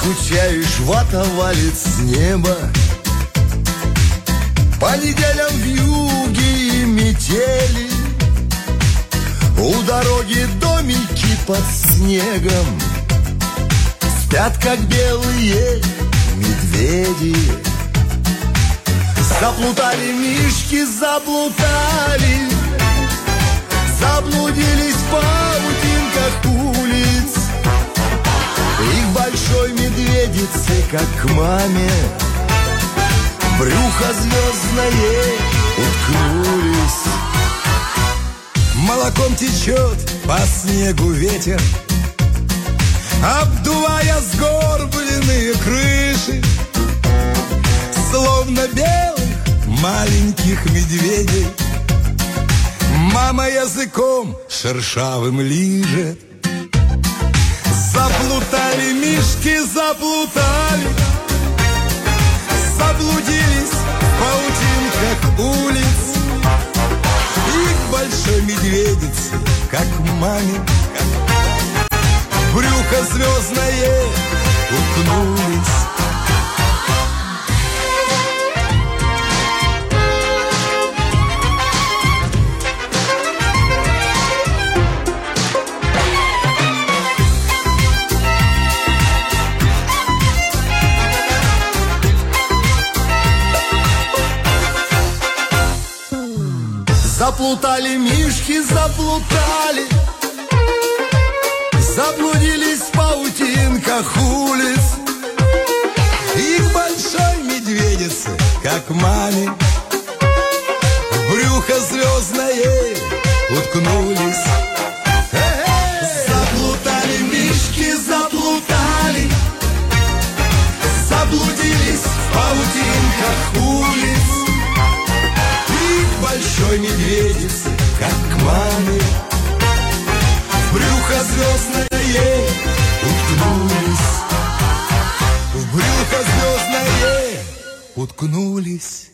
скучаешь, вата валит с неба. По неделям вьюги и метели, у дороги домики под снегом, спят, как белые медведи. Заплутали мишки, заплутали, заблудились в паутинках улиц. Их большой медведицы, как к маме, брюхо звездное уткнулись. Молоком течет по снегу ветер, обдувая сгорбленные крыши, словно белых маленьких медведей. Мама языком шершавым лижет. Заплутали мишки, заплутали, заблудились в паутинках улиц. Их большой медведицы, как маме, брюхо звездное уткнулись. Заплутали мишки, заплутали, заблудились в паутинках улиц. Их большой медведицы, как маме, брюхо звездное уткнулись. Заплутали мишки, заплутали, заблудились в паутинках улиц. Большой медведицы, как к маме, в брюхо звездное уткнулись. В брюхо звездное уткнулись.